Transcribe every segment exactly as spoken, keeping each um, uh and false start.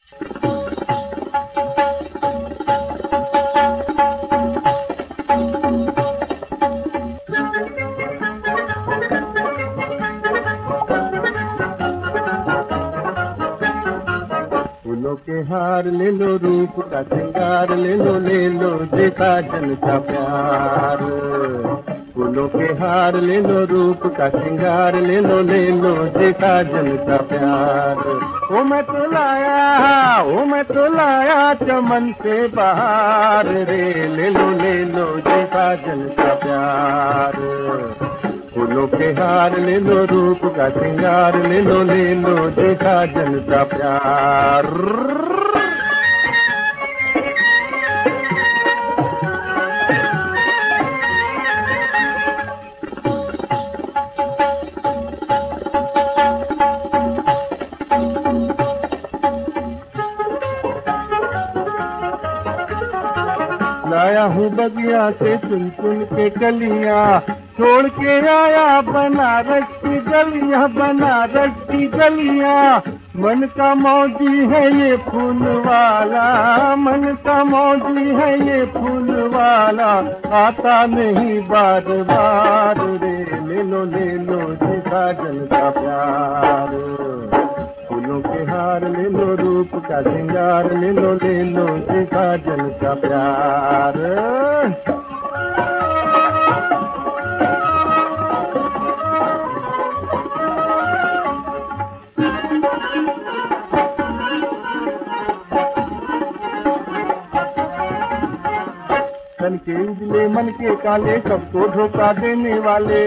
फूलों के हार ले लो, रूप का श्रृंगार ले लो, ले लो देखा जन का प्यार। फूलों के हार ले लो, रूप का श्रृंगार ले लो, ले लो देखा जन का प्यार। ओ मैं तो लाया, ओ मैं तो लाया चमन से बाहर रे, ले लो ले लो देखा जन का प्यार। फूलों के हार ले लो, रूप का श्रृंगार ले लो, ले लो देखा जन का प्यार। लाया हूँ बगिया से चुन चुन के कलियां, छोड़ के आया बनारस की गलियां, बनारस की गलियां। मन का मौजी है ये फूल वाला, मन का मौजी है ये फूल वाला, आता नहीं बार बार रे, ले लो ले लो देखा जन का प्यार। फूलों के हार ले लो, रूप का श्रृंगार ले लो, ले लो देखा जन का प्यार। तन के उजले मन के काले, सबको धोखा देने वाले।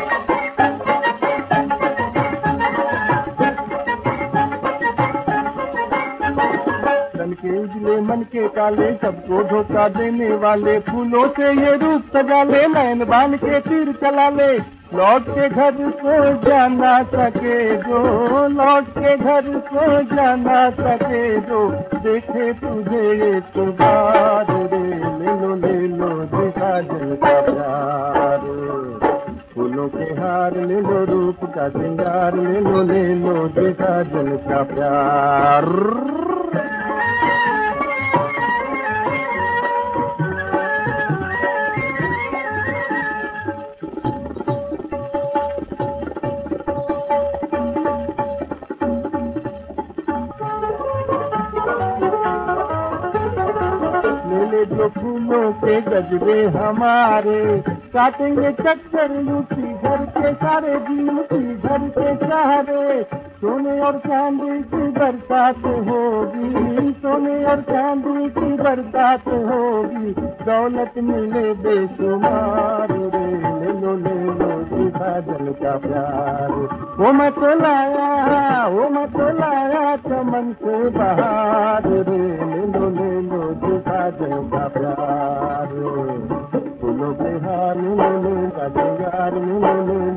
तन के उजले मन के काले, सबको धोखा देने वाले। फूलों से ये रूप सजा ले, नैन बांध के तीर चला ले, लौट के घर को जाना सके जो, लौट के घर को जाना सके जो, देखे तुझे एक बार रे, ले लो ले लो देखा जन का प्यार। फूलों के हार ले लो, रूप का श्रृंगार ले लो, ले लो देखा जन का प्यार। जो फूलों के गजबे हमारे, काटेंगे चक्कर लूटी घर के सारे, लूटी घर के सहारे। सोने और चांदी की बरसात होगी, सोने और चांदी की बरसात होगी, दौलत मिले बेशुमार रे, ले लो ले लो देखा जन का प्यार। वो मैं तो लाया, वो मैं तो लाया चमन से बाहर रे, ले लो ले लो देखा जन का प्यार। फूलों के हार ले लो, का श्रृंगार ले लो,